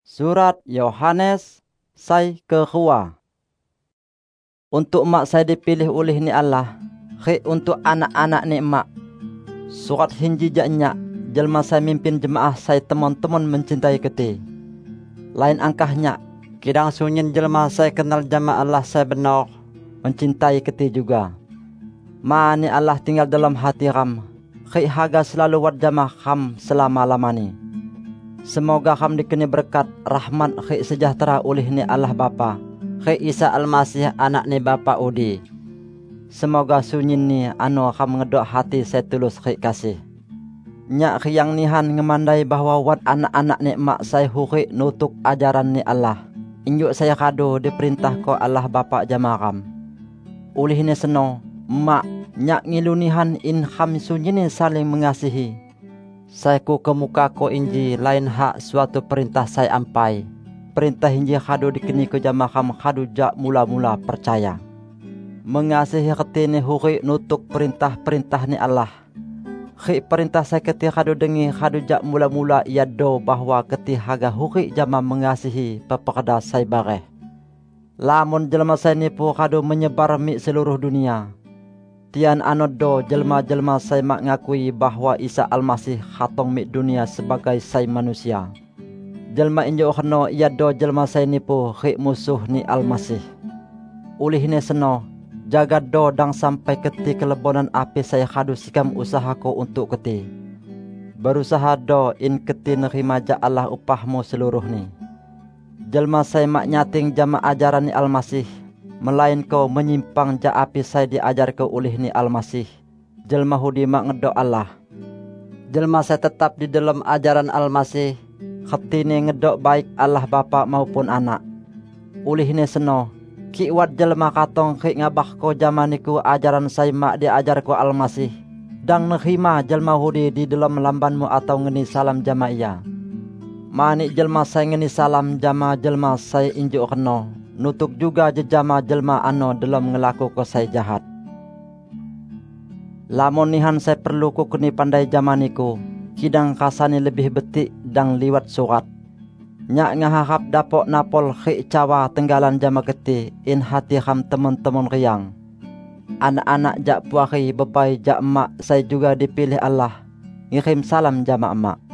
Surat Yohanes sai kedua. Untuk mak saya dipilih oleh ni Allah, untuk anak-anak ni mak. Surat hinji jaknya, jelma saya mimpin jemaah saya teman-teman mencintai keti. Lain angkahnya, kidang sunyin jelma saya kenal jemaah Allah saya benar, mencintai keti juga. Ma ni Allah tinggal dalam hati ram, haga selalu wat jamaah ram selama-lamani. Semoga ham dikeni berkat, rahmat, sejahtera oleh ni Allah Bapa, Isa Al-Masih anak ni Bapa Udi. Semoga sunyin ni anu ham ngedok hati saya tulus kasih. Nyak yang nihan ngemandai bahwa wat anak-anak ni mak saya huri nutuk ajaran ni Allah. Injuk saya kado diperintah ko Allah Bapa jamaram. Oleh ni seno, mak nyak ngilunihan in ham sunyin ni saling mengasihi. Saya ku kemuka ko inji lain hak suatu perintah saya ampai. Perintah inji khadu dikeni ke jamaah khadu jak mula-mula percaya. Mengasihi keti ni huri nutuk perintah-perintah ni Allah. Perintah saya keti khadu dengi khadu jak mula-mula ia do bahwa keti haga huri jama mengasihi peperda saya bareh. Lamun jelma saya ni pu khadu menyebar mi seluruh dunia. Tian anodo jelma-jelma saya mak ngakui bahwa Isa Al-Masih khatong mi dunia sebagai saya manusia. Jelma injo khano ia do jelma saya nipu musuh ni Al-Masih. Ulih ni seno, jaga do dang sampai keti kelebonan api saya khadu sikam usaha ko untuk keti. Berusaha do in keti nerima ja Allah upahmu seluruh ni. Jelma saya mak nyating jama ajaran ni Al-Masih. Melain kau menyimpang ja api saya diajar kau oleh ni Al-Masih. Jelma hudi mak ngedok Allah. Jelma saya tetap di dalam ajaran Al-Masih. Khati ni ngedok baik Allah Bapa maupun anak. Oleh ni seno, kiwat jelma katong ngabah ko jamaniku ajaran saya mak diajar ko Al-Masih. Dang nerima jelma hudi di dalam lambanmu atau ngeni salam jama iya. Mani jelma saya ngeni salam jama jelma saya injuk keno. Nutuk juga jejama jelma ano dalam ngelaku ko saya jahat. Lamun nihan saya perlu ku keni pandai jamaniku, kidang kasani lebih betik dang liwat surat. Nyak ngahahap dapok napol cawa tenggalan jama keti in hati ham teman-teman riang. Anak-anak jak puari bebai jak emak saya juga dipilih Allah. Ngirim salam jama emak.